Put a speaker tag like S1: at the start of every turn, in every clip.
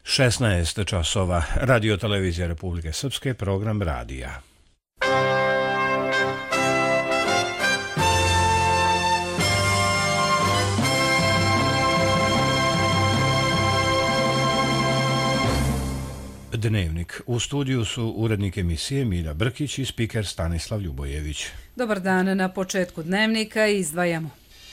S1: 16 časova. Radio Televizija Republike Srpske, program radija. Dnevnik. U studiju su urednik emisije Milja Brkić i spiker Stanislav Ljubojević.
S2: Dobar dan, na početku dnevnika izdvajamo.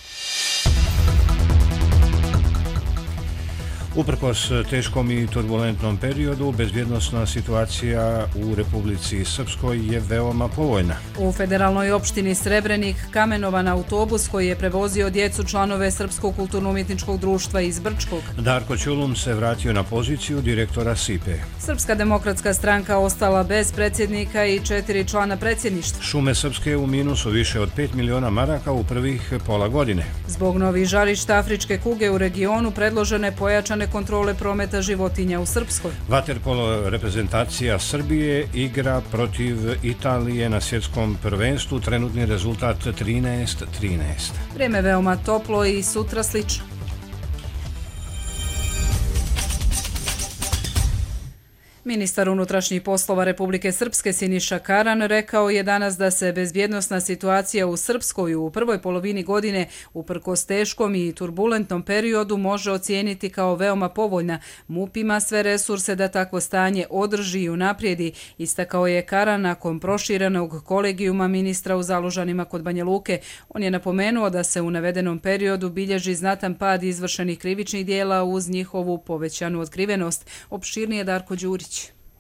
S1: Uprkos teškom i turbulentnom periodu, bezbjednosna situacija u Republici Srpskoj je veoma povoljna.
S2: U federalnoj opštini Srebrenik kamenovan autobus koji je prevozio djecu članove Srpskog kulturno-umjetničkog društva iz Brčkog.
S1: Darko Ćulum se vratio na poziciju direktora SIPE.
S2: Srpska demokratska stranka ostala bez predsjednika i 4 člana predsjedništva.
S1: Šume Srpske u minusu više od 5 miliona maraka u prvih pola godine.
S2: Zbog novih žarišta afričke kuge u regionu predložene pojačane kontrole prometa životinja u Srpskoj.
S1: Vaterpolo reprezentacija Srbije igra protiv Italije na svjetskom prvenstvu, trenutni rezultat 13-13.
S2: Vrijeme veoma toplo i sutra slično. Ministar unutrašnjih poslova Republike Srpske Siniša Karan rekao je danas da se bezbjednosna situacija u Srpskoj u prvoj polovini godine uprkos teškom i turbulentnom periodu može ocijeniti kao veoma povoljna. MUP ima sve resurse da takvo stanje održi i unaprijedi, istakao je Karan nakon proširenog kolegijuma ministra u Zalužanima kod Banja Luke. On je napomenuo da se u navedenom periodu bilježi znatan pad izvršenih krivičnih dijela uz njihovu povećanu otkrivenost. Opširnije Darko Đurić.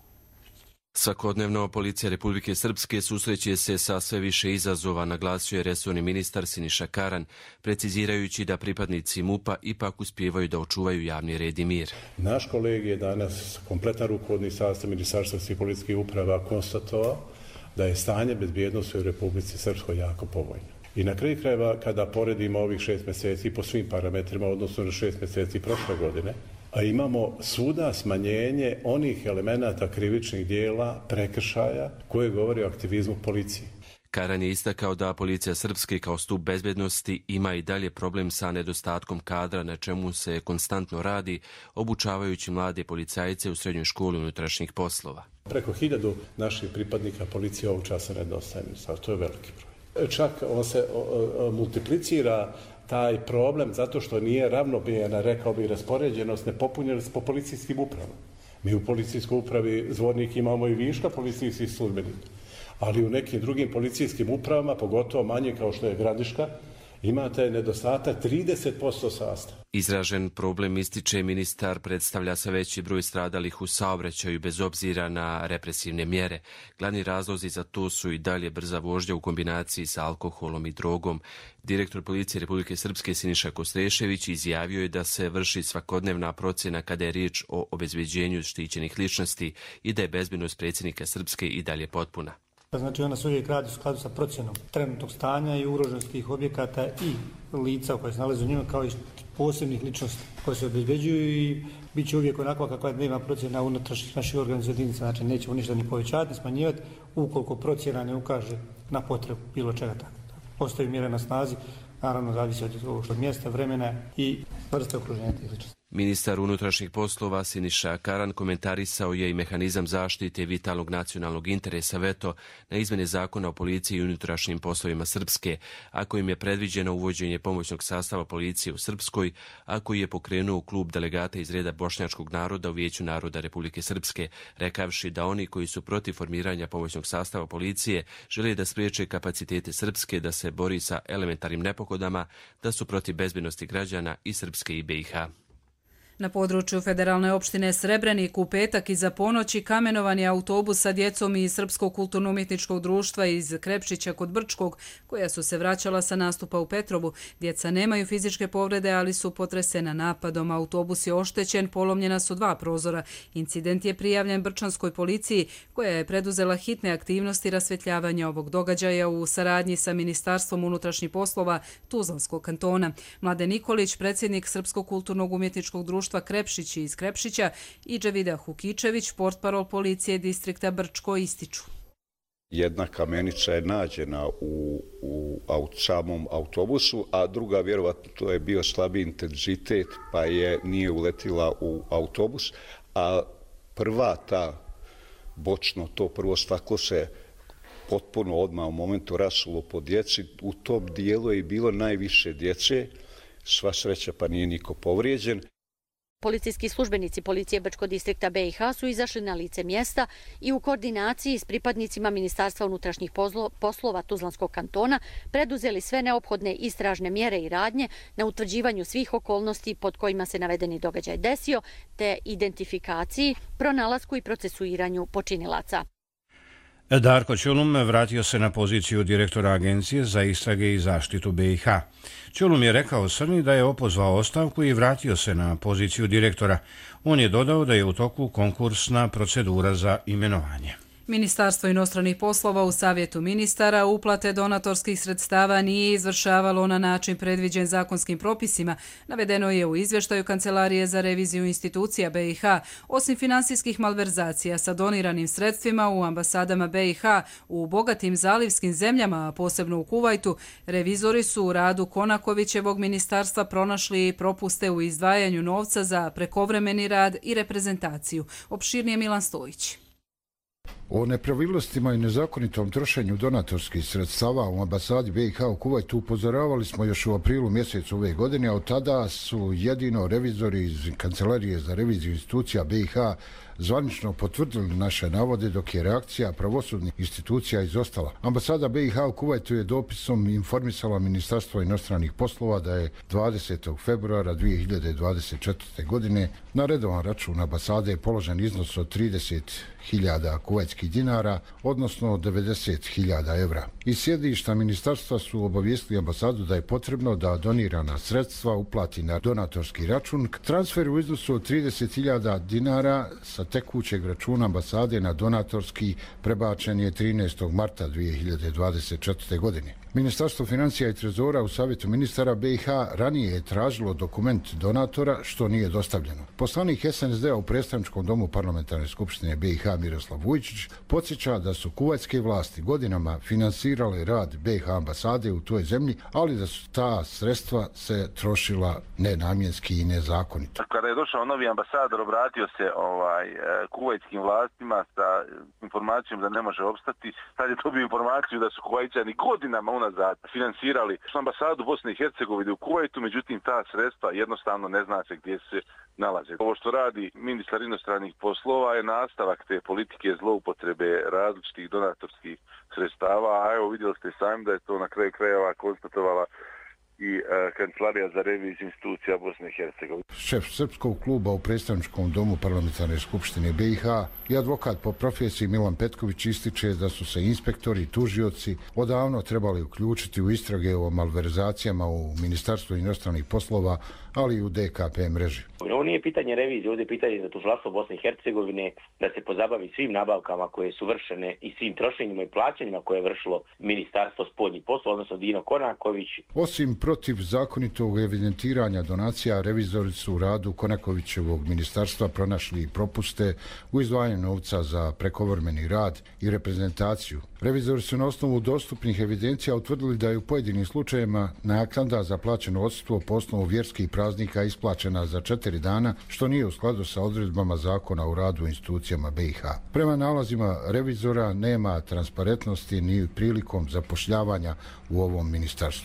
S3: Svakodnevno policija Republike Srpske susreće se sa sve više izazova, naglasio je resorni ministar Siniša Karan, precizirajući da pripadnici MUP-a ipak uspijevaju da očuvaju javni red i mir.
S4: Naš kolegij je danas kompletan rukovodni sastav Ministarstva svih policijskih uprava konstatovao da je stanje bezbjednosti u Republici Srpskoj jako povoljno. I na kraju krajeva, kada poredimo ovih 6 mjeseci po svim parametrima, odnosno na 6 mjeseci prošle godine, a imamo svuda smanjenje onih elemenata krivičnih dijela, prekršaja, koje govori o aktivizmu policije.
S3: Karan je istakao da policija Srpske kao stup bezbjednosti ima i dalje problem sa nedostatkom kadra, na čemu se konstantno radi, obučavajući mlade policajce u srednjoj školi unutrašnjih poslova.
S4: Preko 1000 naših pripadnika policije ovog časa nedostaje, to je veliki broj. Čak on se multiplicira taj problem zato što nije ravnomjerna, rekao bi, raspoređenost, nepopunjenost po policijskim upravama. Mi u policijskoj upravi Zvornik imamo i viška policijskih službenika, ali u nekim drugim policijskim upravama, pogotovo manje kao što je Gradiška, imate nedostatak 30% sastava.
S3: Izražen problem, ističe ministar, predstavlja se veći broj stradalih u saobraćaju bez obzira na represivne mjere. Glavni razlozi za to su i dalje brza vožnja u kombinaciji sa alkoholom i drogom. Direktor policije Republike Srpske Siniša Kostrešević izjavio je da se vrši svakodnevna procjena kada je riječ o obezbeđenju štićenih ličnosti i da je bezbjednost predsjednika Srpske i dalje potpuna.
S5: Znači ona se uvijek radi u skladu sa procjenom trenutnog stanja i ugroženosti tih objekata i lica koje se nalaze u njima, kao i posebnih ličnosti koje se obezbeđuju, i bit će uvijek onako kakva nema procjena unutrašnjih naših organizacija jedinica. Znači nećemo ništa ni povećati, ni smanjivati ukoliko procjena ne ukaže na potrebu bilo čega tako. Postoji mjere na snazi, naravno zavisi od mjesta, vremena i vrste okruženja tih ličnosti.
S3: Ministar unutrašnjih poslova Siniša Karan komentarisao je i mehanizam zaštite vitalnog nacionalnog interesa veto na izmjene zakona o policiji i unutrašnjim poslovima Srpske, a kojim je predviđeno uvođenje pomoćnog sastava policije u Srpskoj, a koji je pokrenuo klub delegata iz reda bošnjačkog naroda u Vijeću naroda Republike Srpske, rekavši da oni koji su protiv formiranja pomoćnog sastava policije žele da spriječe kapacitete Srpske da se bori sa elementarnim nepogodama, da su protiv bezbjednosti građana i Srpske i BiH.
S2: Na području federalne opštine Srebrenik u petak iza ponoći kamenovan je autobus sa djecom iz Srpskog kulturno-umjetničkog društva iz Krepšića kod Brčkog, koja su se vraćala sa nastupa u Petrovu. Djeca nemaju fizičke povrede, ali su potresena napadom. Autobus je oštećen, polomljena su 2 prozora. Incident je prijavljen brčanskoj policiji, koja je preduzela hitne aktivnosti rasvjetljavanja ovog događaja u saradnji sa Ministarstvom unutrašnjih poslova Tuzlanskog kantona. Mladen Nikolić, predsjednik Srpskog kulturno-umjetničkog društva Krepšić iz Krepšića, i Dževida Hukičević, portparol policije distrikta Brčko, ističu.
S6: Jedna kamenica je nađena u samom autobusu, a druga vjerovatno to je bio slabi intenzitet pa nije uletila u autobus, A prva ta bočno, to prvo staklo se potpuno odmah u momentu rasulo po djeci. U tom dijelu je bilo najviše djece, sva sreća pa nije niko povrijeđen.
S7: Policijski službenici policije Brčkog distrikta BiH su izašli na lice mjesta i u koordinaciji s pripadnicima Ministarstva unutrašnjih poslova Tuzlanskog kantona preduzeli sve neophodne istražne mjere i radnje na utvrđivanju svih okolnosti pod kojima se navedeni događaj desio, te identifikaciji, pronalasku i procesuiranju počinilaca.
S1: Darko Ćolum vratio se na poziciju direktora Agencije za istrage i zaštitu BiH. Ćolum je rekao Srni da je opozvao ostavku i vratio se na poziciju direktora. On je dodao da je u toku konkursna procedura za imenovanje.
S2: Ministarstvo inostranih poslova u Savjetu ministara uplate donatorskih sredstava nije izvršavalo na način predviđen zakonskim propisima, navedeno je u izvještaju Kancelarije za reviziju institucija BiH. Osim finansijskih malverzacija sa doniranim sredstvima u ambasadama BiH u bogatim zalivskim zemljama, a posebno u Kuvajtu, revizori su u radu Konakovićevog ministarstva pronašli propuste u izdvajanju novca za prekovremeni rad i reprezentaciju. Opširnije Milan Stojić.
S8: O nepravilnostima i nezakonitom trošenju donatorskih sredstava u ambasadi BiH u Kuvajtu upozoravali smo još u aprilu mjesecu ove godine, a od tada su jedino revizori iz Kancelarije za reviziju institucija BiH zvanično potvrdili naše navode, dok je reakcija pravosudnih institucija izostala. Ambasada BiH u Kuvajtu je dopisom informisala Ministarstvo inostranih poslova da je 20. februara 2024. godine na redovan račun ambasade položen iznos od 30.000 kuvajtskih dinara, odnosno 90.000 evra. Iz sjedišta ministarstva su obavijestili ambasadu da je potrebno da donirana sredstva uplati na donatorski račun. Transfer u iznosu od 30.000 dinara sa tekućeg računa ambasade na donatorski prebačen je 13. marta 2024. godine. Ministarstvo financija i trezora u Savjetu ministara BiH ranije je tražilo dokument donatora, što nije dostavljeno. Poslanik SNSD-a u predstavničkom domu Parlamentarne skupštine BiH Miroslav Vujčić podsjeća da su kuvajtske vlasti godinama finansirale rad BiH ambasade u toj zemlji, ali da su ta sredstva se trošila nenamjenski i nezakonito.
S9: Kada je došao novi ambasador, obratio se kuvajtskim vlastima sa informacijom da ne može opstati. Sad je dobio informaciju da su Kuvajćani godinama unazad finansirali ambasadu Bosne i Hercegovine u Kuvajtu, međutim ta sredstva jednostavno ne zna se gdje se nalaze. Ovo što radi ministar inostranih poslova je nastavak te politike zloupotrebe različitih donatorskih sredstava, a evo vidjeli ste sami da je to na kraju krajeva konstatovala i Kancelarija za reviziju institucija Bosne i Hercegovine.
S8: Šef srpskog kluba u predstavničkom domu Parlamentarne skupštine BiH i advokat po profesiji Milan Petković ističe da su se inspektori i tužioci odavno trebali uključiti u istrage o malverzacijama u Ministarstvu inostranih poslova, ali i u DKP mreži.
S10: Ovo nije pitanje revizije, ovdje je pitanje za tužilaštvo Bosne i Hercegovine da se pozabavi svim nabavkama koje su vršene i svim trošenjima i plaćanjima koje je vršilo Ministarstvo spoljnih poslova, odnosno Dino Konaković.
S8: Osim protiv zakonitog evidentiranja donacija, revizori su u radu Konakovićevog ministarstva pronašli propuste u izdvajanju novca za prekovremeni rad i reprezentaciju. Revizori su na osnovu dostupnih evidencija utvrdili da je u pojedinim slučajevima naknada za plaćeno odsustvo po osnovu vjerskih praznika isplaćena za 4 dana, što nije u skladu sa odredbama zakona o radu u institucijama BiH. Prema nalazima revizora nema transparentnosti ni prilikom zapošljavanja u ovom ministarstvu.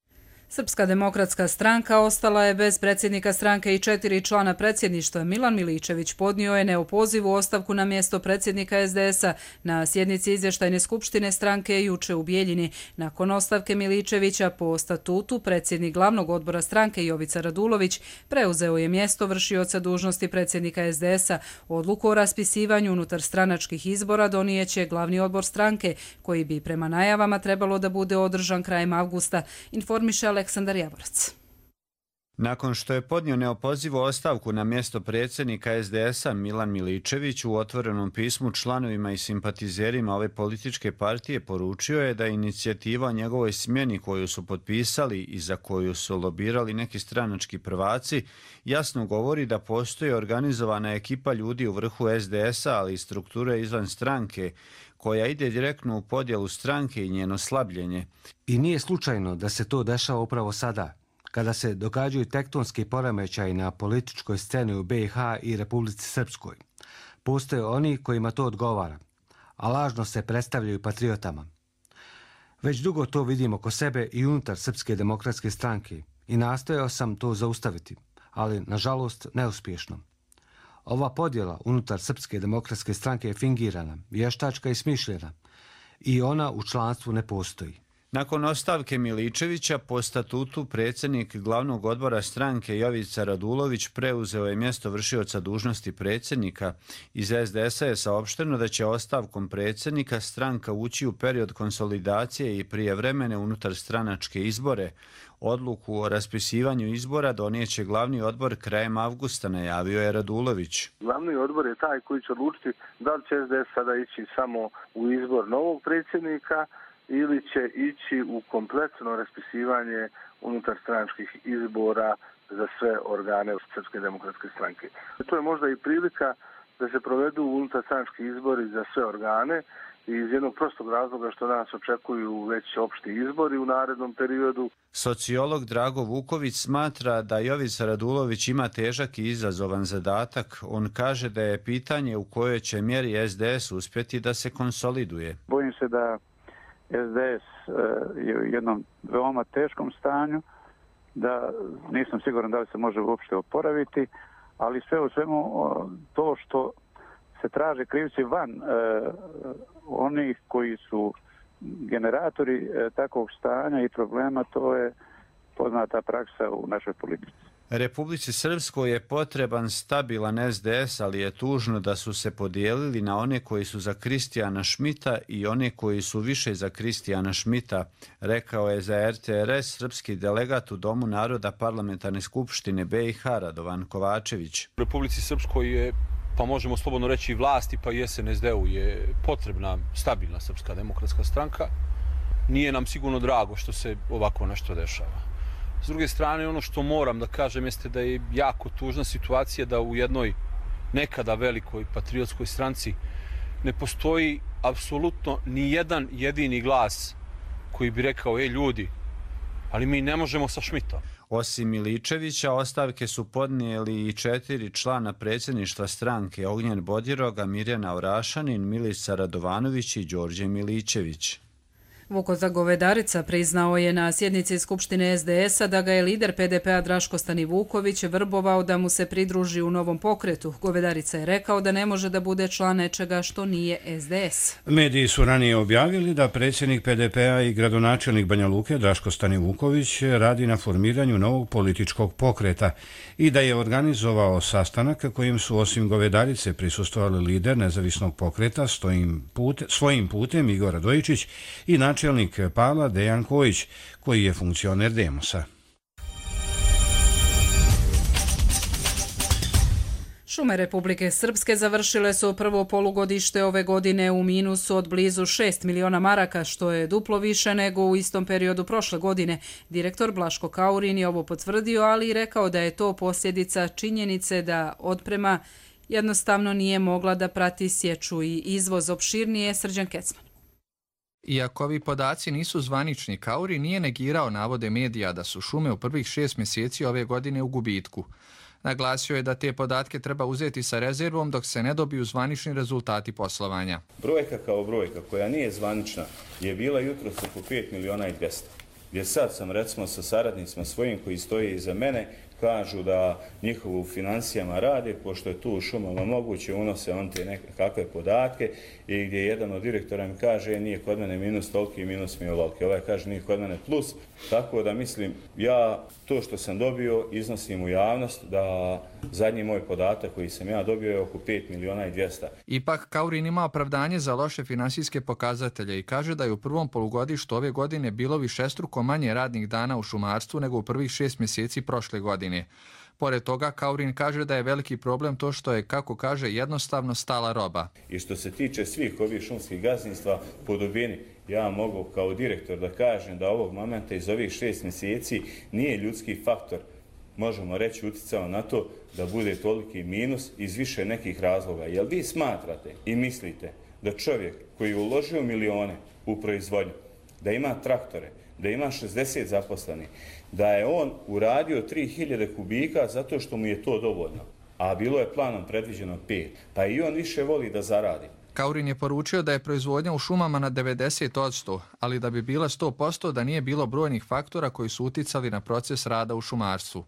S2: Srpska demokratska stranka ostala je bez predsjednika stranke i 4 člana predsjedništva. Milan Miličević podnio je neopozivu ostavku na mjesto predsjednika SDS-a na sjednici izvještajne skupštine stranke juče u Bijeljini. Nakon ostavke Miličevića po statutu predsjednik glavnog odbora stranke Jovica Radulović preuzeo je mjesto vršioca dužnosti predsjednika SDS-a. Odluku o raspisivanju unutar stranačkih izbora donijeće glavni odbor stranke, koji bi prema najavama trebalo da bude održan krajem avgusta, informiše Aleksandar Javorac.
S11: Nakon što je podnio neopozivu ostavku na mjesto predsjednika SDS-a, Milan Miličević u otvorenom pismu članovima i simpatizerima ove političke partije poručio je da inicijativa o njegovoj smjeni koju su potpisali i za koju su lobirali neki stranački prvaci jasno govori da postoji organizovana ekipa ljudi u vrhu SDS-a, ali i strukture izvan stranke, koja ide direktno u podjelu stranke i njeno slabljenje.
S12: I nije slučajno da se to dešava upravo sada, kada se događaju tektonski poremećaji na političkoj sceni u BiH i Republici Srpskoj. Postoje oni kojima to odgovara, a lažno se predstavljaju patriotama. Već dugo to vidimo oko sebe i unutar Srpske demokratske stranke i nastojao sam to zaustaviti, ali nažalost neuspješno. Ova podjela unutar Srpske demokratske stranke je fingirana, vještačka i smišljena i ona u članstvu ne postoji.
S11: Nakon ostavke Miličevića, po statutu predsjednik glavnog odbora stranke Jovica Radulović preuzeo je mjesto vršioca dužnosti predsjednika. Iz SDS-a je saopšteno da će ostavkom predsjednika stranka ući u period konsolidacije i prijevremene unutar stranačke izbore. Odluku o raspisivanju izbora donijeće glavni odbor krajem avgusta, najavio je Radulović.
S13: Glavni odbor je taj koji će odlučiti da li će SDS sada ići samo u izbor novog predsjednika ili će ići u kompletno raspisivanje unutar stranačkih izbora za sve organe Srpske demokratske stranke. To je možda i prilika da se provedu unutar stranački izbori za sve organe iz jednog prostog razloga što nas očekuju već opšti izbori u narednom periodu.
S11: Sociolog Drago Vuković smatra da Jovica Radulović ima težak i izazovan zadatak. On kaže da je pitanje u kojoj će mjeri SDS uspjeti da se konsoliduje.
S14: Bojim se da SDS je u jednom veoma teškom stanju, da nisam siguran da li se može uopšte oporaviti, ali sve u svemu to što se traže krivci van onih koji su generatori takvog stanja i problema, to je poznata praksa u našoj politici.
S11: Republici Srpskoj je potreban stabilan SDS, ali je tužno da su se podijelili na one koji su za Kristijana Šmita i one koji su više za Kristijana Šmita, rekao je za RTRS srpski delegat u Domu naroda Parlamentarne skupštine BiH Radovan Kovačević.
S15: U Republici Srpskoj je, pa možemo slobodno reći, vlasti pa i SNSD-u je potrebna stabilna Srpska demokratska stranka. Nije nam sigurno drago što se ovako nešto dešava. S druge strane, ono što moram da kažem jeste da je jako tužna situacija da u jednoj nekada velikoj patriotskoj stranci ne postoji apsolutno ni jedan jedini glas koji bi rekao, ljudi, ali mi ne možemo sa Šmitom.
S11: Osim Miličevića, ostavke su podnijeli i 4 člana predsjedništva stranke: Ognjen Bodiroga, Mirjana Orašanin, Milica Radovanović i Đorđe Miličević.
S2: Vukoza Govedarica priznao je na sjednici Skupštine SDS-a da ga je lider PDP-a Draško Stanivuković vrbovao da mu se pridruži u novom pokretu. Govedarica je rekao da ne može da bude član nečega što nije SDS.
S1: Mediji su ranije objavili da predsjednik PDP-a i gradonačelnik Banja Luke Draško Stanivuković radi na formiranju novog političkog pokreta i da je organizovao sastanak kojim su osim Govedarice prisustvovali lider nezavisnog pokreta svojim putem Igor Radojičić i načelnik Pala Dejan Kojić, koji je funkcioner Demosa.
S2: Šume Republike Srpske završile su prvo polugodište ove godine u minusu od blizu 6 miliona maraka, što je duplo više nego u istom periodu prošle godine. Direktor Blaško Kaurin je ovo potvrdio, ali i rekao da je to posljedica činjenice da otprema jednostavno nije mogla da prati sječu i izvoz. Opširnije Srđan Kecman.
S16: Iako ovi podaci nisu zvanični, Kaurin nije negirao navode medija da su šume u prvih 6 mjeseci ove godine u gubitku. Naglasio je da te podatke treba uzeti sa rezervom dok se ne dobiju zvanični rezultati poslovanja.
S17: Brojka kao brojka koja nije zvanična je bila jutros oko 5 miliona i 200. Gdje sad sam recimo sa saradnicima svojim koji stoje iza mene kažu da njihovo u financijama rade, pošto je tu u šumama moguće, unose on te nekakve podatke i gdje jedan od direktora mi kaže nije kod mene minus toliki, minus mi je ovoliki. Ovaj kaže nije kod mene plus, tako da mislim ja to što sam dobio iznosim u javnost da zadnji moj podatak koji sam ja dobio je oko 5 miliona i 200.
S16: Ipak Kaurin ima opravdanje za loše finansijske pokazatelje i kaže da je u prvom polugodištu ove godine bilo višestruko manje radnih dana u šumarstvu nego u prvih 6 mjeseci prošle godine. Pored toga, Kaurin kaže da je veliki problem to što je, kako kaže, jednostavno stala roba.
S17: I što se tiče svih ovih šumskih gazdinstva po dubini, ja mogu kao direktor da kažem da ovog momenta iz ovih 6 mjeseci nije ljudski faktor, možemo reći, uticao na to da bude toliki minus iz više nekih razloga. Jel vi smatrate i mislite da čovjek koji je uložio milione u proizvodnju, da ima traktore, da ima 60 zaposlenih, da je on uradio 3000 kubika zato što mu je to dovoljno, a bilo je planom predviđeno 5, pa i on više voli da zaradi.
S16: Kaurin je poručio da je proizvodnja u šumama na 90%, ali da bi bila 100% da nije bilo brojnih faktora koji su uticali na proces rada u šumarstvu.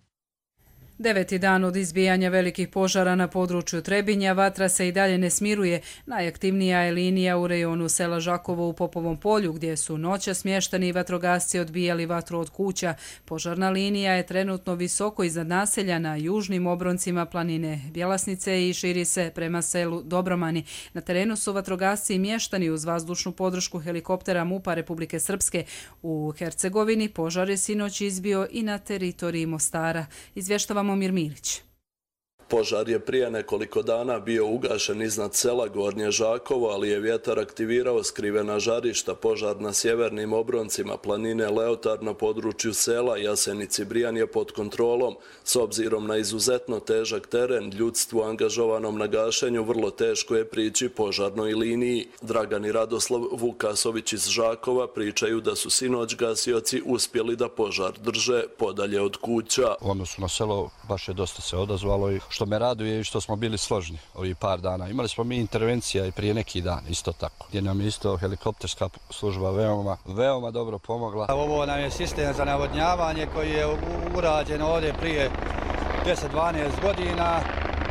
S2: 9. dan od izbijanja velikih požara na području Trebinja, vatra se i dalje ne smiruje. Najaktivnija je linija u rejonu sela Žakovo u Popovom polju, gdje su noća smješteni vatrogasci odbijali vatru od kuća. Požarna linija je trenutno visoko iznad naselja na južnim obroncima planine Bjelasnice i širi se prema selu Dobromani. Na terenu su vatrogasci i mještani uz vazdušnu podršku helikoptera MUP-a Republike Srpske. U Hercegovini požar je sinoć izbio i na teritoriji Mostara. Izvještavamo Mir Milić.
S18: Požar je prije nekoliko dana bio ugašen iznad sela Gornje Žakovo, ali je vjetar aktivirao skrivena žarišta. Požar na sjevernim obroncima planine Leotar na području sela Jasenici Brijan je pod kontrolom. S obzirom na izuzetno težak teren, ljudstvu angažovanom na gašenju vrlo teško je prići požarnoj liniji. Dragan i Radoslav Vukasović iz Žakova pričaju da su sinoć gasioci uspjeli da požar drže podalje od kuća.
S19: U odnosu na selo baš je dosta se odazvalo i što me raduje i što smo bili složni ovih par dana. Imali smo mi intervencija i prije neki dan, isto tako, gdje nam je isto helikopterska služba veoma dobro pomogla.
S20: Ovo nam je sistem za navodnjavanje koji je urađen ovdje prije 10-12 godina,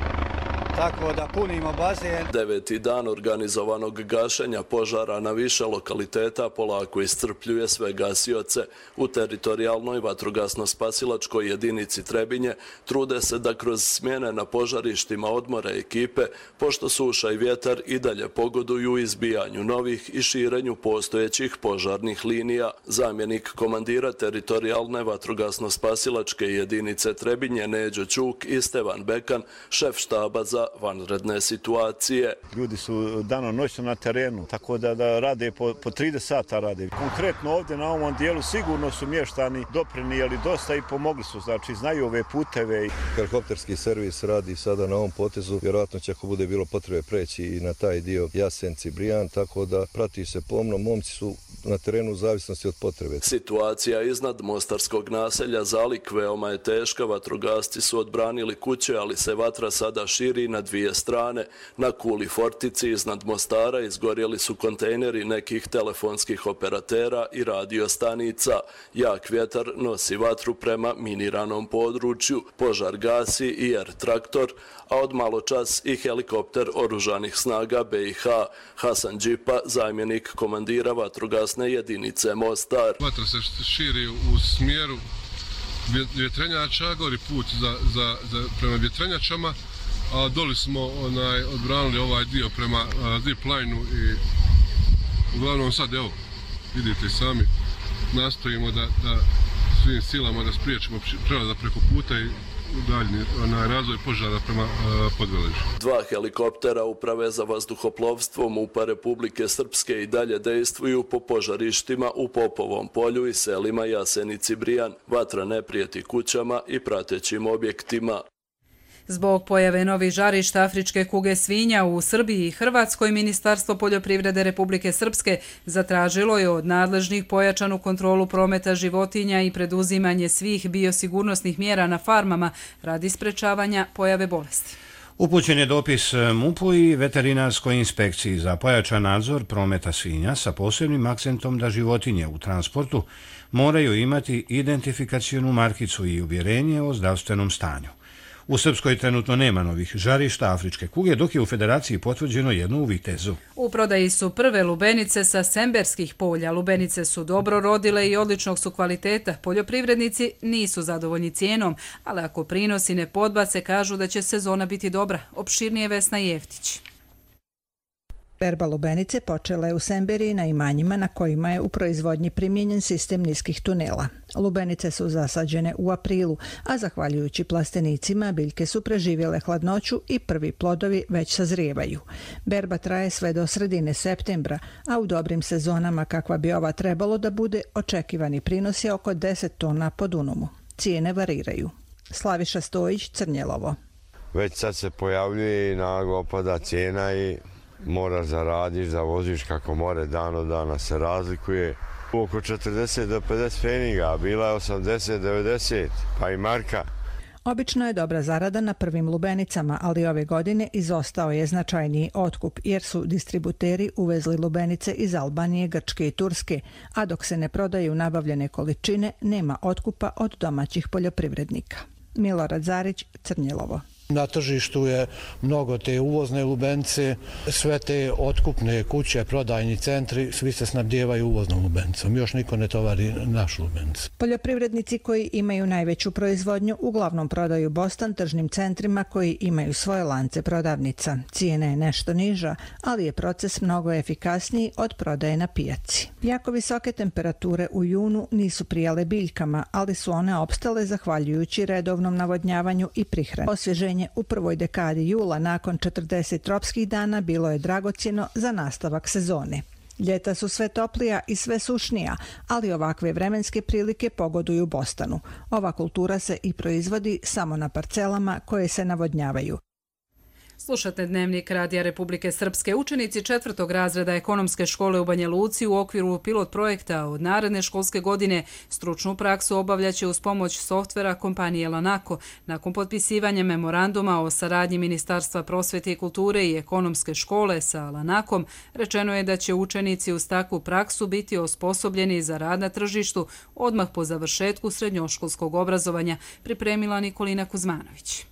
S20: tako da punimo bazen.
S18: 9. dan organizovanog gašenja požara na više lokaliteta polako iscrpljuje sve gasioce. U teritorijalnoj vatrogasno-spasilačkoj jedinici Trebinje trude se da kroz smjene na požarištima odmore ekipe, pošto suša i vjetar i dalje pogoduju izbijanju novih i širenju postojećih požarnih linija. Zamjenik komandira teritorijalne vatrogasno-spasilačke jedinice Trebinje Neđo Ćuk i Stevan Bekan, šef štaba za vanredne situacije.
S21: Ljudi su dano-noćno na terenu, tako da rade po 30 sata rade. Konkretno ovdje na ovom dijelu sigurno su mještani doprinijeli dosta i pomogli su, znači znaju ove puteve.
S22: Helikopterski servis radi sada na ovom potezu, vjerojatno će ako bude bilo potrebe preći i na taj dio Jasenci Brijan, tako da prati se pomno, momci su na terenu u zavisnosti od potrebe.
S18: Situacija iznad mostarskog naselja Zalik veoma je teška, vatrogasci su odbranili kuće, ali se vatra sada širi na dvije strane. Na Kuli Fortici iznad Mostara izgorjeli su kontejneri nekih telefonskih operatera i radiostanica. Jak vjetar nosi vatru prema miniranom području. Požar gasi i R-traktor, a od malo čas i helikopter oružanih snaga BiH. Hasan Đipa, zamjenik komandira vatrogasne jedinice Mostar.
S23: Vatra se širi u smjeru vjetrenjača, gori put prema vjetrenjačama, a doli smo odbranili ovaj dio prema zipline-u i uglavnom sad, evo, vidite sami, nastojimo da svim silama da spriječimo prelazak preko puta i daljnji razvoj požara prema Podveležju.
S18: 2 helikoptera Uprave za vazduhoplovstvo MUP-a Republike Srpske i dalje dejstvuju po požarištima u Popovom polju i selima Jasenici Brijan. Vatra ne prijeti kućama i pratećim objektima.
S2: Zbog pojave novih žarišta afričke kuge svinja u Srbiji i Hrvatskoj, Ministarstvo poljoprivrede Republike Srpske zatražilo je od nadležnih pojačanu kontrolu prometa životinja i preduzimanje svih biosigurnosnih mjera na farmama radi sprečavanja pojave bolesti.
S1: Upućen je dopis MUP-u i veterinarskoj inspekciji za pojačan nadzor prometa svinja sa posebnim akcentom da životinje u transportu moraju imati identifikacionu markicu i uvjerenje o zdravstvenom stanju. U Srpskoj trenutno nema novih žarišta afričke kuge, dok je u Federaciji potvrđeno jedno u Vitezu.
S2: U prodaji su prve lubenice sa semberskih polja. Lubenice su dobro rodile i odličnog su kvaliteta. Poljoprivrednici nisu zadovoljni cijenom, ali ako prinosi ne podbace, kažu da će sezona biti dobra. Opširnije Vesna Jeftić.
S24: Berba lubenice počela je u Semberiji na imanjima na kojima je u proizvodnji primijenjen sistem niskih tunela. Lubenice su zasađene u aprilu, a zahvaljujući plastenicima biljke su preživjele hladnoću i prvi plodovi već sazrijevaju. Berba traje sve do sredine septembra, a u dobrim sezonama kakva bi ova trebalo da bude, očekivani prinos je oko 10 tona po dunumu. Cijene variraju. Slaviša Stojić, Crnjelovo.
S25: Već sad se pojavljuje i naglo opada cijena i moraš zaradiš, da voziš kako more, dan od dana se razlikuje. Oko 40 do 50 pfeniga, bila je 80-90, pa i marka.
S24: Obično je dobra zarada na prvim lubenicama, ali ove godine izostao je značajniji otkup jer su distributeri uvezli lubenice iz Albanije, Grčke i Turske, a dok se ne prodaju nabavljene količine, nema otkupa od domaćih poljoprivrednika. Milorad Zarić, Crnjelovo.
S3: Na tržištu je mnogo te uvozne lubenice, sve te otkupne kuće, prodajni centri, svi se snabdijevaju uvoznom lubenicom. Još niko ne tovari našu lubenicu.
S24: Poljoprivrednici koji imaju najveću proizvodnju uglavnom prodaju Bostan tržnim centrima koji imaju svoje lance prodavnica. Cijena je nešto niža, ali je proces mnogo efikasniji od prodaje na pijaci. Jako visoke temperature u junu nisu prijale biljkama, ali su one opstale zahvaljujući redovnom navodnjavanju i prihrani. Osvježenje u prvoj dekadi jula nakon 40 tropskih dana bilo je dragocjeno za nastavak sezone. Ljeta su sve toplija i sve sušnija, ali ovakve vremenske prilike pogoduju Bostanu. Ova kultura se i proizvodi samo na parcelama koje se navodnjavaju.
S2: Slušate Dnevnik Radija Republike Srpske. Učenici 4. razreda ekonomske škole u Banja Luci u okviru pilot projekta od naredne školske godine stručnu praksu obavljaće uz pomoć softvera kompanije Lanako. Nakon potpisivanja memoranduma o saradnji Ministarstva prosvete i kulture i ekonomske škole sa Lanakom, rečeno je da će učenici uz takvu praksu biti osposobljeni za rad na tržištu odmah po završetku srednjoškolskog obrazovanja, pripremila Nikolina Kuzmanović.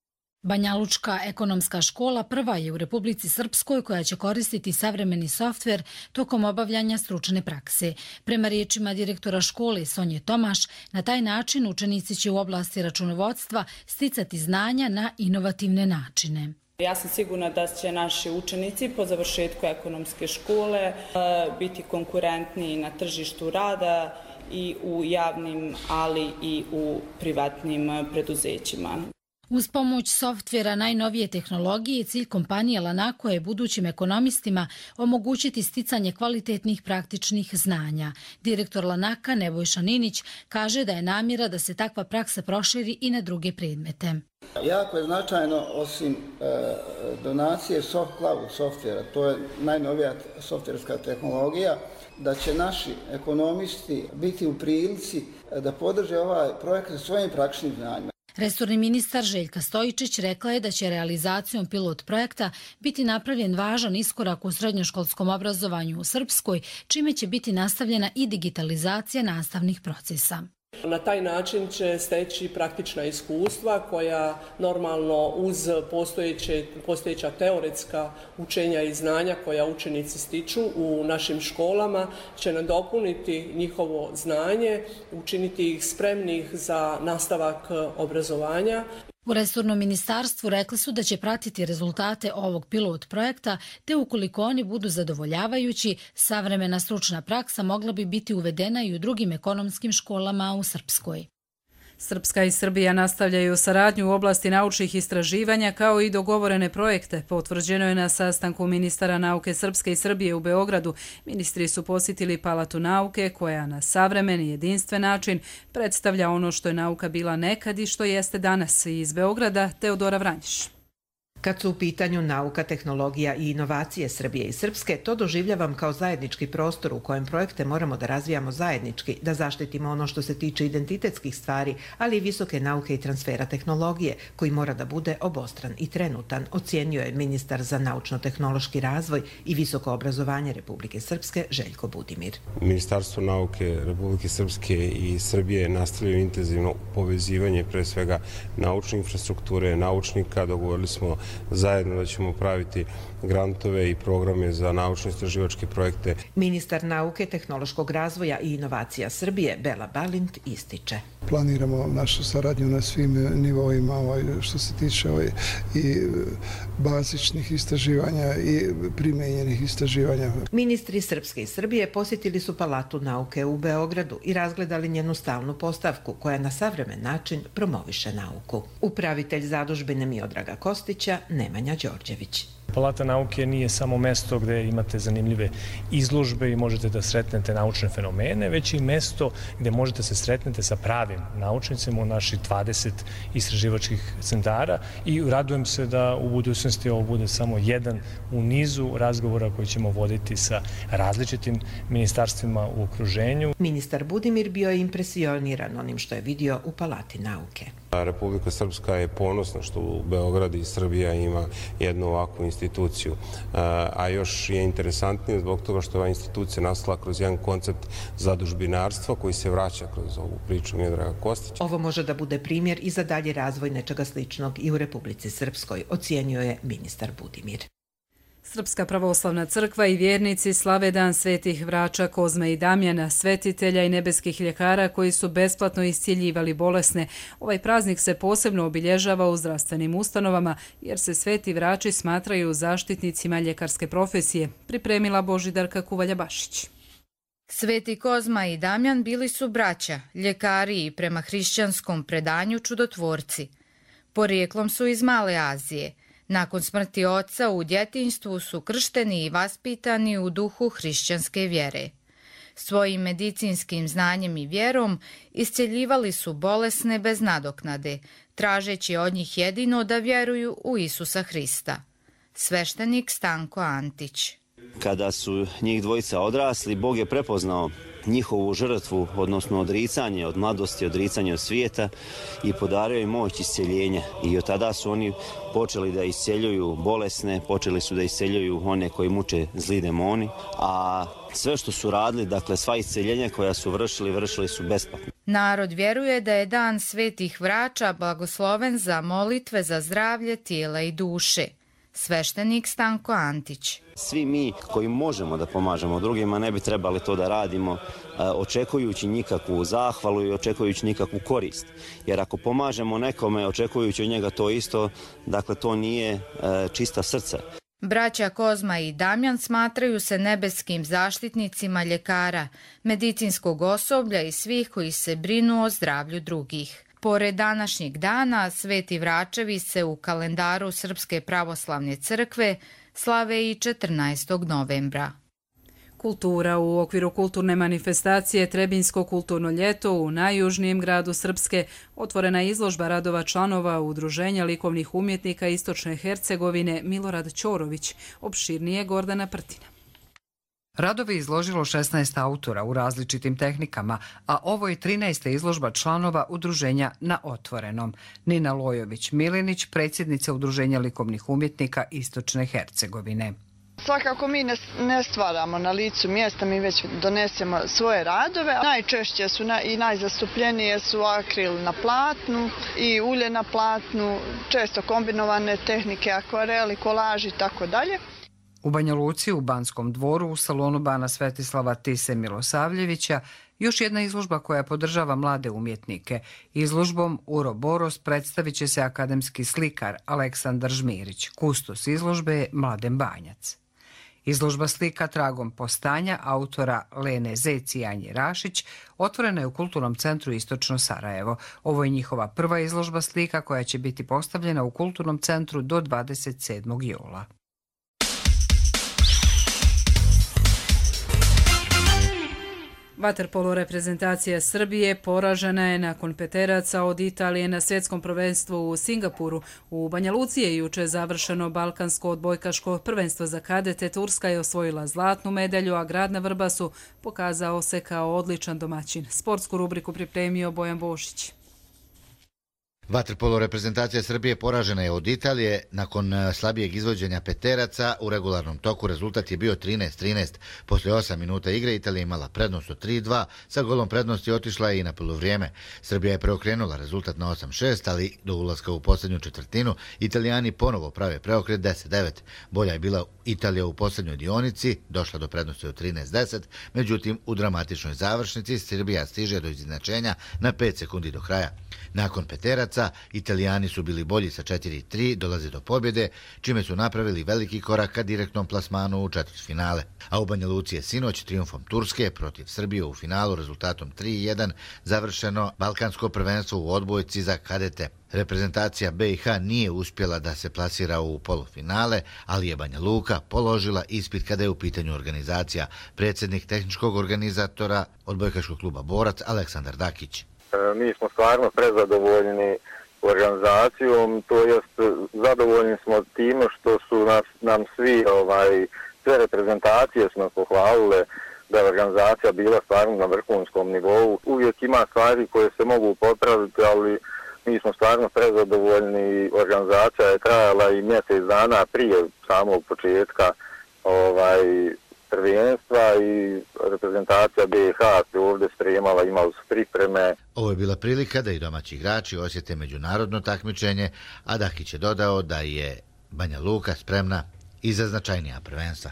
S4: Banjalučka ekonomska škola prva je u Republici Srpskoj koja će koristiti savremeni softver tokom obavljanja stručne prakse. Prema riječima direktora škole Sonje Tomaš, na taj način učenici će u oblasti računovodstva sticati znanja na inovativne načine.
S5: Ja sam sigurna da će naši učenici po završetku ekonomske škole biti konkurentni na tržištu rada i u javnim, ali i u privatnim preduzećima.
S4: Uz pomoć softvera najnovije tehnologije, cilj kompanije Lanako je budućim ekonomistima omogućiti sticanje kvalitetnih praktičnih znanja. Direktor Lanaka Nebojša Ninić kaže da je namjera da se takva praksa proširi i na druge predmete.
S6: Jako je značajno, osim donacije cloud softvera, to je najnovija softverska tehnologija, da će naši ekonomisti biti u prilici da podrže ovaj projekat svojim praktičnim znanjima.
S4: Resorni ministar Željka Stojičić rekla je da će realizacijom pilot projekta biti napravljen važan iskorak u srednjoškolskom obrazovanju u Srpskoj, čime će biti nastavljena i digitalizacija nastavnih procesa.
S7: Na taj način će steći praktična iskustva koja normalno uz postojeća teoretska učenja i znanja koja učenici stiču u našim školama će nadopuniti njihovo znanje, učiniti ih spremnih za nastavak obrazovanja.
S4: U resornom ministarstvu rekli su da će pratiti rezultate ovog pilot projekta, te ukoliko oni budu zadovoljavajući, savremena stručna praksa mogla bi biti uvedena i u drugim ekonomskim školama u Srpskoj.
S2: Srpska i Srbija nastavljaju saradnju u oblasti naučnih istraživanja kao i dogovorene projekte. Potvrđeno je na sastanku ministara nauke Srpske i Srbije u Beogradu. Ministri su posjetili Palatu nauke koja na savremen i jedinstven način predstavlja ono što je nauka bila nekad i što jeste danas. Iz Beograda Teodora Vranjiš.
S26: Kad su u pitanju nauka, tehnologija i inovacije Srbije i Srpske, to doživljavam kao zajednički prostor u kojem projekte moramo da razvijamo zajednički, da zaštitimo ono što se tiče identitetskih stvari, ali i visoke nauke i transfera tehnologije, koji mora da bude obostran i trenutan, ocijenio je ministar za naučno-tehnološki razvoj i visoko obrazovanje Republike Srpske Željko Budimir.
S27: Ministarstvo nauke Republike Srpske i Srbije nastavljaju intenzivno povezivanje pre svega naučne infrastrukture, naučnika. Dogovorili smo zajedno da ćemo praviti grantove i programe za naučno-istraživačke projekte.
S26: Ministar nauke, tehnološkog razvoja i inovacija Srbije Bela Balint ističe.
S28: Planiramo našu saradnju na svim nivoima što se tiče i bazičnih istraživanja i primenjenih istraživanja.
S26: Ministri Srpske i Srbije posjetili su Palatu nauke u Beogradu i razgledali njenu stalnu postavku koja na savremen način promoviše nauku. Upravitelj zadužbine Miodraga Kostića Nemanja Đorđević.
S8: Palata nauke nije samo mesto gde imate zanimljive izložbe i možete da sretnete naučne fenomene, već i mesto gde možete se sretnete sa pravim naučnicima u naših 20 istraživačkih centara i radujem se da u budućnosti ovo bude samo jedan u nizu razgovora koji ćemo voditi sa različitim ministarstvima u okruženju.
S26: Ministar Budimir bio je impresioniran onim što je vidio u Palati nauke.
S27: Republika Srpska je ponosna što u Beogradu i Srbija ima jednu ovakvu instituciju. A još je interesantnije zbog toga što je ova institucija nastala kroz jedan koncept zadužbinarstva koji se vraća kroz ovu priču Miodraga Kostića.
S26: Ovo može da bude primjer i za dalji razvoj nečega sličnog i u Republici Srpskoj, ocijenio je ministar Budimir.
S2: Srpska pravoslavna crkva i vjernici slave dan svetih vrača Kozme i Damjana, svetitelja i nebeskih ljekara koji su besplatno iscijeljivali bolesne. Ovaj praznik se posebno obilježava u zdravstvenim ustanovama jer se sveti vrači smatraju zaštitnicima ljekarske profesije, pripremila Božidarka Kuvalja-Bašić.
S9: Sveti Kozma i Damjan bili su braća, ljekari i prema hrišćanskom predanju čudotvorci. Porijeklom su iz Male Azije. Nakon smrti oca u djetinjstvu su kršteni i vaspitani u duhu hrišćanske vjere. Svojim medicinskim znanjem i vjerom iscjeljivali su bolesne bez nadoknade, tražeći od njih jedino da vjeruju u Isusa Hrista. Sveštenik Stanko Antić.
S10: Kada su njih dvojica odrasli, Bog je prepoznao njihovu žrtvu, odnosno odricanje od mladosti, odricanje od svijeta i podario im moć isceljenja. I od tada su oni počeli da isceljuju bolesne, počeli su da isceljuju one koji muče zli demoni, a sve što su radili, dakle sva isceljenja koja su vršili su besplatno.
S9: Narod vjeruje da je dan svetih vrača blagosloven za molitve za zdravlje tijela i duše. Sveštenik Stanko Antić.
S10: Svi mi koji možemo da pomažemo drugima ne bi trebali to da radimo očekujući nikakvu zahvalu i očekujući nikakvu korist. Jer ako pomažemo nekome očekujući od njega to isto, dakle to nije čista srce.
S9: Braća Kozma i Damjan smatraju se nebeskim zaštitnicima ljekara, medicinskog osoblja i svih koji se brinu o zdravlju drugih. Pored današnjeg dana, sveti vračevi se u kalendaru Srpske pravoslavne crkve slave i 14. novembra.
S2: Kultura. U okviru kulturne manifestacije Trebinjsko kulturno ljeto u najjužnijem gradu Srpske otvorena je izložba radova članova Udruženja likovnih umjetnika Istočne Hercegovine Milorad Ćorović, opširnije Gordana Prtina.
S11: Radovi je izložilo 16 autora u različitim tehnikama, a ovo je 13. izložba članova Udruženja Na otvorenom. Nina Lojović-Milinić, predsjednica Udruženja likovnih umjetnika Istočne Hercegovine.
S12: Svakako mi ne stvaramo na licu mjesta, mi već donesemo svoje radove. Najčešće su i najzastupljenije su akril na platnu i ulje na platnu, često kombinovane tehnike, akvareli, kolaži i tako dalje.
S11: U Banja Luci, u Banskom dvoru, u salonu Bana Svetislava Tise Milosavljevića, još jedna izložba koja podržava mlade umjetnike. Izložbom Uroboros predstavit će se akademski slikar Aleksandar Žmirić. Kustos izložbe je Mladen Banjac. Izložba slika Tragom postanja autora Lene Zec i Anje Rašić otvorena je u Kulturnom centru Istočno Sarajevo. Ovo je njihova prva izložba slika koja će biti postavljena u Kulturnom centru do 27. jula.
S2: Vaterpolo reprezentacija Srbije poražena je nakon peteraca od Italije na svjetskom prvenstvu u Singapuru. U Banja Luci je juče završeno balkansko odbojkaško prvenstvo za kadete. Turska je osvojila zlatnu medalju, a grad na Vrbasu pokazao se kao odličan domaćin. Sportsku rubriku pripremio Bojan Bošić.
S13: Vaterpolo reprezentacija Srbije poražena je od Italije. Nakon slabijeg izvođenja peteraca u regularnom toku rezultat je bio 13-13. Poslije 8 minuta igre Italija imala prednost od 3-2. Sa golom prednosti otišla je i na poluvrijeme. Srbija je preokrenula rezultat na 8-6, ali do ulaska u posljednju četvrtinu Italijani ponovo prave preokret 10-9. Bolja je bila Italija u posljednjoj dionici, došla do prednosti od 13-10. Međutim, u dramatičnoj završnici Srbija stiže do izjednačenja na 5 sekundi do kraja. Nakon Peteraca, Italijani su bili bolji sa 4-3, dolaze do pobjede, čime su napravili veliki korak ka direktnom plasmanu u četvrtfinale. A u Banja Luci je sinoć triumfom Turske protiv Srbije u finalu rezultatom 3-1 završeno balkansko prvenstvo u odbojci za kadete. Reprezentacija BiH nije uspjela da se plasira u polufinale, ali je Banja Luka položila ispit kada je u pitanju organizacija. Predsjednik tehničkog organizatora odbojkaškog kluba Borac Aleksandar Dakić.
S14: Mi smo stvarno prezadovoljni organizacijom, to jest zadovoljni smo time što su nam sve reprezentacije su nas pohvalile da je organizacija bila stvarno na vrhunskom nivou. Uvijek ima stvari koje se mogu popraviti, ali mi smo stvarno prezadovoljni. Organizacija je trajala i mjesec dana prije samog početka prvenstva i reprezentacija BiH se ovdje spremala, imali su pripreme.
S13: Ovo je bila prilika da i domaći igrači osjete međunarodno takmičenje, a Dakić je dodao da je Banja Luka spremna i za značajnija prvenstva.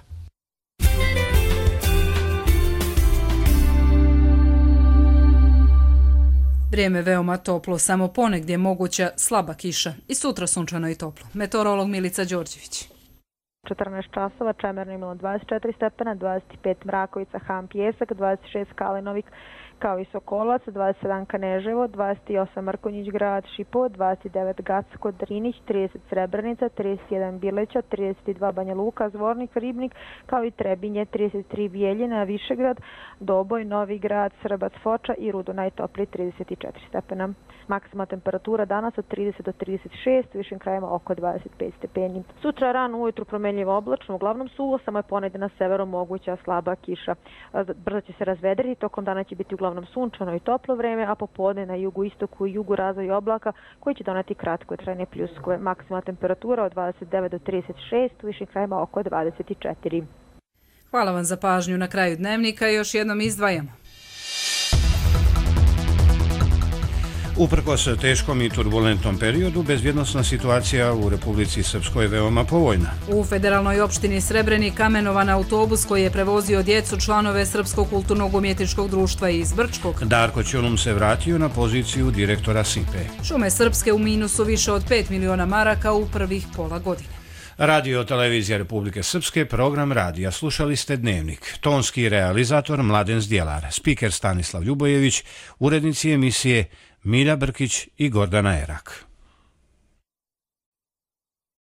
S2: Vrijeme veoma toplo, samo ponegdje moguća slaba kiša i sutra sunčano i toplo. Meteorolog Milica Đorđević.
S15: 14 časova, Čemerno imalo 24 stepena, 25 Mrakovica, Han Pjesak, 26 Kalinovik kao i Sokolac, 27 Kaneževo, 28 Mrkonjić Grad, Šipo, 29 Gacko, Drinić, 30 Srebrenica, 31 Bileća, 32 Banja Luka, Zvornik, Ribnik, kao i Trebinje, 33 Bijeljina, Višegrad, Doboj, Novi Grad, Srbac, Foča i Rudo najtopliji 34 stepena. Maksimalna temperatura danas od 30 do 36, u višim krajima oko 25 stepeni. Sutra rano ujutru promjenljivo oblačno, uglavnom suvo, samo je ponegdje na severu moguća slaba kiša. Brzo će se razvedriti, tokom dana će biti uglavnom sunčano i toplo vreme, a popodne na jugu istoku i jugu razvoj oblaka koji će doneti kratkotrajne pljuskove. Maksimalna temperatura od 29 do 36, u višim krajima oko 24.
S2: Hvala vam za pažnju. Na kraju dnevnika još jednom izdvajamo.
S1: Uprkos teškom i turbulentnom periodu, bezbjednosna situacija u Republici Srpskoj je veoma povoljna.
S2: U federalnoj opštini Srebrenik kamenovan autobus koji je prevozio djecu članove Srpskog kulturnog umjetničkog društva iz Brčkog.
S1: Darko Ćolum se vratio na poziciju direktora SIPE.
S2: Šume Srpske u minusu više od 5 miliona maraka u prvih pola godine.
S1: Radio Televizija Republike Srpske, program radija. Slušali ste Dnevnik. Tonski realizator Mladen Zdjelar, spiker Stanislav Ljubojević, urednici emisije Milja Brkić i Gordana Erak.